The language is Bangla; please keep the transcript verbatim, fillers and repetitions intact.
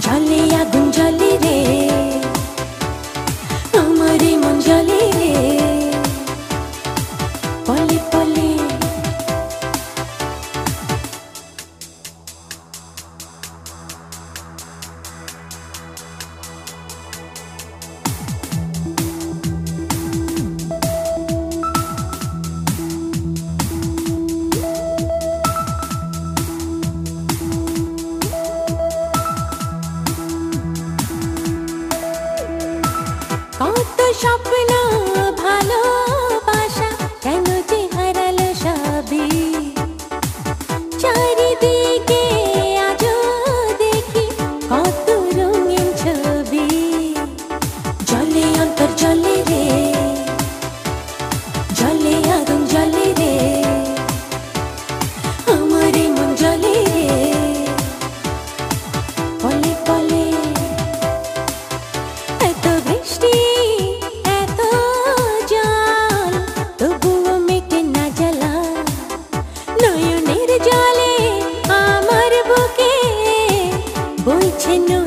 জলে আগুন জ্বলে রে, আমারে মন জ্বলে রে, পলে পলে কত স্বপ্ন ভালোবাসা কেন যে হারালো সবই, চারিদিকে আজও দেখি কত রঙিন ছবি। জলে অন্তর জলে রে, জলে আগুন জলে রে, আমারে মন জলে রে, পলে পলে এত বৃষ্টি এত জল তবুও মেটে না জ্বালা, নয়নের জলে আমার বুকে বইছে